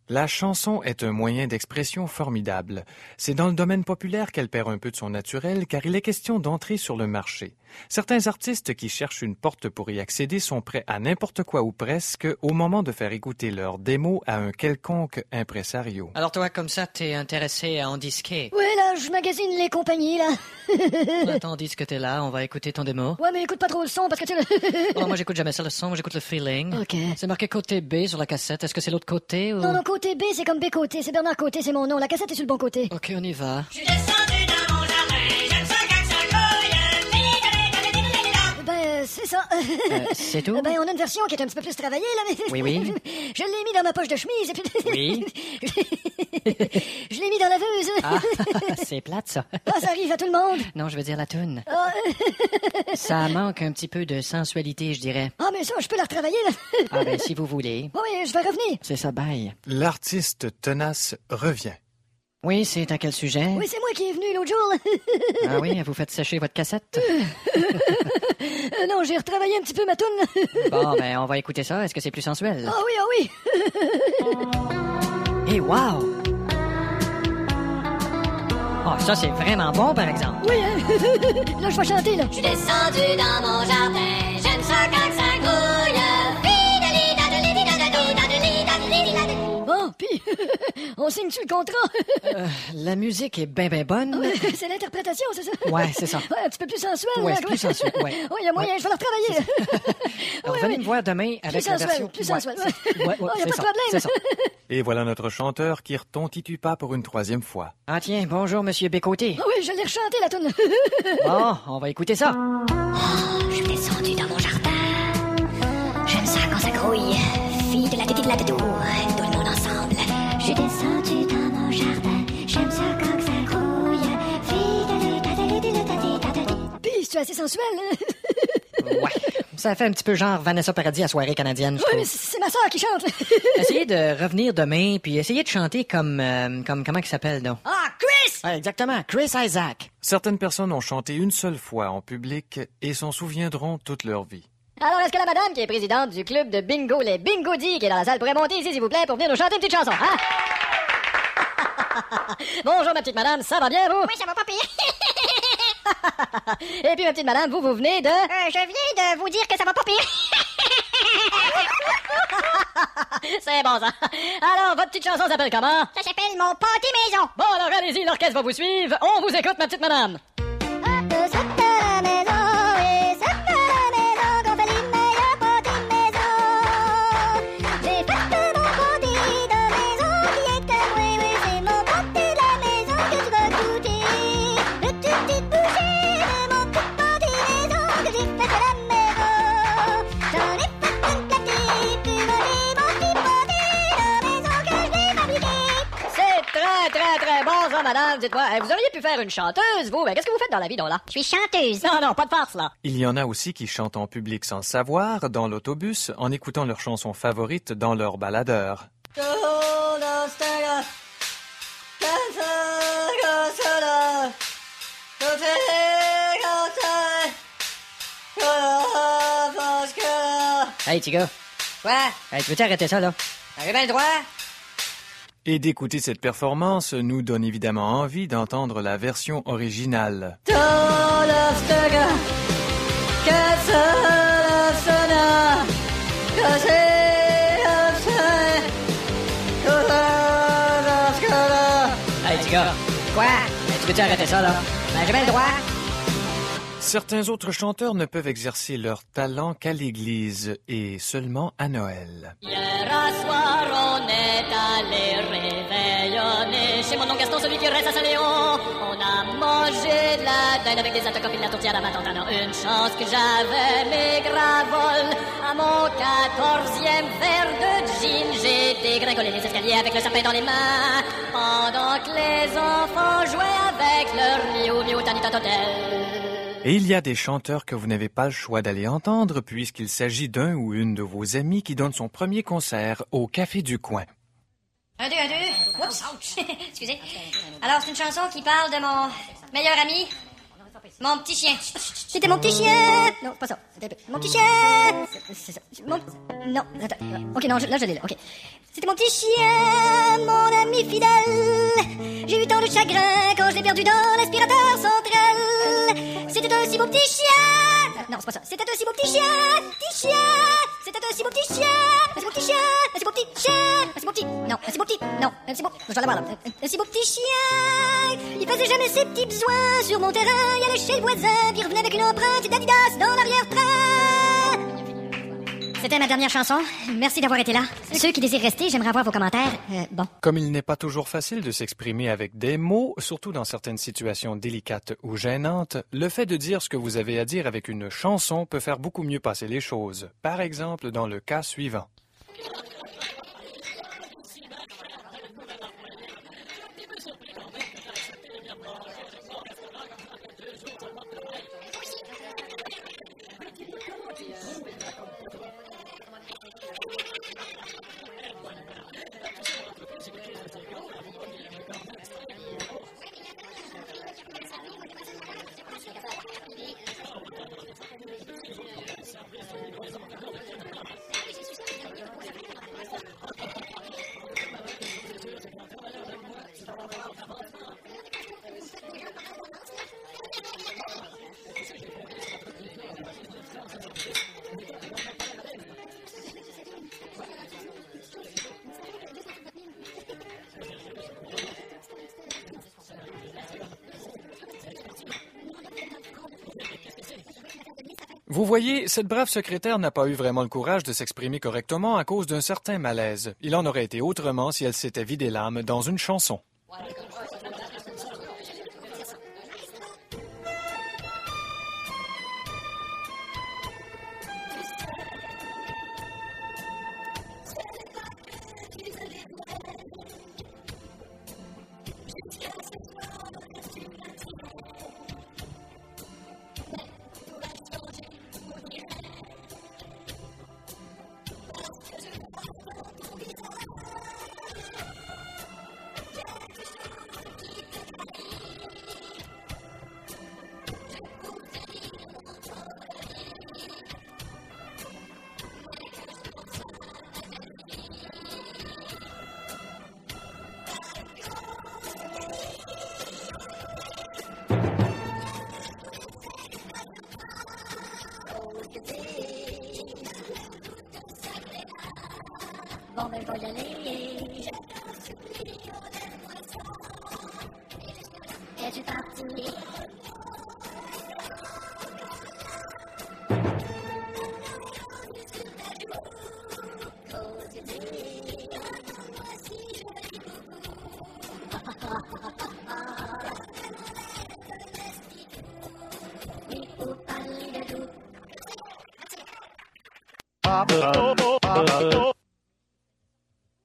La chanson est un moyen d'expression formidable. C'est dans le domaine populaire qu'elle perd un peu de son naturel car il est question d'entrer sur le marché. Certains artistes qui cherchent une porte pour y accéder sont prêts à n'importe quoi ou presque au moment de faire écouter leur démo à un quelconque impresario. Alors toi, comme ça, t'es intéressé à en disquer? Ouais, là, je magasine les compagnies, là. Tandis que t'es là, on va écouter ton démo. Ouais, mais écoute pas trop le son parce que tu... Oh, moi, j'écoute jamais ça, le son, moi, j'écoute le feeling. OK. C'est marqué côté B sur la cassette. Est-ce que c'est l'autre côté ou... Non, côté B, c'est comme B côté. C'est Bernard Côté, c'est mon nom. La cassette est sur le bon côté. OK, on y va. Je suis descendu dans mon jardin, j'aime ça quand ça grouille. C'est ça. C'est tout? Ben, on a une version qui est un petit peu plus travaillée, là, mais... Oui, oui. Je l'ai mis dans ma poche de chemise, et puis... Oui. Je l'ai mis dans la veuse. Ah, c'est plate, ça. Ah, ça arrive à tout le monde. Non, je veux dire la toune. Ah, Ça manque un petit peu de sensualité, je dirais. ah, mais ça, je peux la retravailler, là. Ah ben, si vous voulez. Oui, je vais revenir. C'est ça, bye. L'artiste tenace revient. Oui, c'est à quel sujet? Oui, c'est moi qui est venu l'autre jour. Ah oui, vous faites sécher votre cassette? Non, j'ai retravaillé un petit peu ma toune. Bon, ben, on va écouter ça. Est-ce que c'est plus sensuel? Ah oui, ah oui. Eh, wow! Oh, ça, c'est vraiment bon, par exemple. Oui, hein. Là, je vais chanter, là. Je suis descendu dans mon jardin, j'aime ça quand ça grouille. Bon, puis, on signe-tu le contrat? La musique est ben bonne. C'est l'interprétation, c'est ça? Ouais, c'est ça. Ouais, un petit peu plus sensuel. Ouais, là. c'est plus sensuel, ouais. Oui, il y a moyen, je vais la retravailler. Alors, venez me voir demain avec la version... Plus sensuel. Ouais, ouais, il n'y a c'est pas de ça, problème. c'est ça. Et voilà notre chanteur qui retontitua pour une troisième fois. Ah tiens, bonjour, Monsieur Bécoté. Ah oui, je l'ai rechanté, la toune. Bon, on va écouter ça. Je suis descendu dans mon jardin, j'aime ça quand ça grouille. Fille de la tétée de la tétou, tout le monde ensemble. Je suis descendu dans mon jardin, j'aime ça quand ça grouille. Fille de la tétée de la tétée. Puis, c'est assez sensuel. Ouais, ça fait un petit peu genre Vanessa Paradis à soirée canadienne, je Oui, trouve. mais c'est ma soeur qui chante. Essayez de revenir demain, puis essayez de chanter comme comment il s'appelle, donc? Ah, Chris! Ouais, exactement, Chris Isaac. Certaines personnes ont chanté une seule fois en public et s'en souviendront toute leur vie. Alors, est-ce que la madame qui est présidente du club de bingo, les Bingodis, qui est dans la salle, pourrait monter ici, s'il vous plaît, pour venir nous chanter une petite chanson, hein? Bonjour, ma petite madame, ça va bien, vous? Oui, ça va pas pire. Et puis, ma petite madame, vous venez de... Je viens de vous dire que ça va pas pire. C'est bon, ça. Alors, votre petite chanson s'appelle comment? Ça s'appelle mon pâté maison. Bon, alors, allez-y, l'orchestre va vous suivre. On vous écoute, ma petite madame. C'est à la maison, oui, c'est à la maison qu'on fait les meilleurs pâtés maison. J'ai fait mon pâté de maison qui est à moi, oui, c'est mon pâté de la maison que tu vas goûter. Le tout petit bouchée de mon petit pâté maison que j'ai fait à la maison. J'en ai fait une platée, puis volé mon petit pâté de maison que je l'ai fabriqué. C'est très bon, ça, madame. Dites-moi, vous auriez pu faire une chanteuse, vous. Ben, qu'est-ce que vous faites dans la vie, donc, là? Je suis chanteuse. Non, pas de farce, là. Il y en a aussi qui chantent en public sans le savoir, dans l'autobus, en écoutant leur chanson favorite dans leur baladeur. Hey, petit gars. Quoi? Hey, tu veux-tu arrêter ça, là? J'ai bien le droit. Et d'écouter cette performance nous donne évidemment envie d'entendre la version originale. Hey, petit gars. Quoi? Hey, tu veux-tu arrêter ça, là? Ben, j'ai bien le droit. Certains autres chanteurs ne peuvent exercer leur talent qu'à l'église et seulement à Noël. Hier à soir, on est allé réveillonner chez mon oncle Gaston, celui qui reste à Saint-Léon. On a mangé de la dinde avec des attaques et de la tourtière à ma tante. Alors, une chance que j'avais mes gravoles. À mon 14e verre de gin, j'ai dégringolé les escaliers avec le sapin dans les mains. Pendant que les enfants jouaient avec leur miou-miou tanitatotel. Et il y a des chanteurs que vous n'avez pas le choix d'aller entendre puisqu'il s'agit d'un ou une de vos amis qui donne son premier concert au Café du Coin. Un, deux. Oups. Excusez. Alors, c'est une chanson qui parle de mon meilleur ami, mon petit chien. C'était mon petit chien. Non, pas ça. C'était mon petit chien. C'est ça. Non, attends. Ok, non, là, je l'ai là. Ok. C'était mon petit chien. mon ami fidèle. J'ai eu tant de chagrin quand je l'ai perdu dans l'aspirateur central. C'était un si beau petit chien. Non, c'est pas ça. C'était un si beau petit chien. Petit chien. C'était un si beau petit chien. Un si beau petit chien. Un si beau petit chien. Un si beau petit. Non, un si beau petit. Non, un si beau. Je vais l'avoir là. Un si beau petit chien. Il faisait jamais ses petits besoins sur mon terrain. Il allait chez le voisin, puis il revenait avec une empreinte d'Adidas dans l'arrière-train. C'était ma dernière chanson. Merci d'avoir été là. Ceux qui désirent rester, j'aimerais avoir vos commentaires. Bon. Comme il n'est pas toujours facile de s'exprimer avec des mots, surtout dans certaines situations délicates ou gênantes, le fait de dire ce que vous avez à dire avec une chanson peut faire beaucoup mieux passer les choses. Par exemple, dans le cas suivant. Vous voyez, cette brave secrétaire n'a pas eu vraiment le courage de s'exprimer correctement à cause d'un certain malaise. Il en aurait été autrement si elle s'était vidé l'âme dans une chanson. Bon, ben, je vais y aller. Es-tu parti? Papa,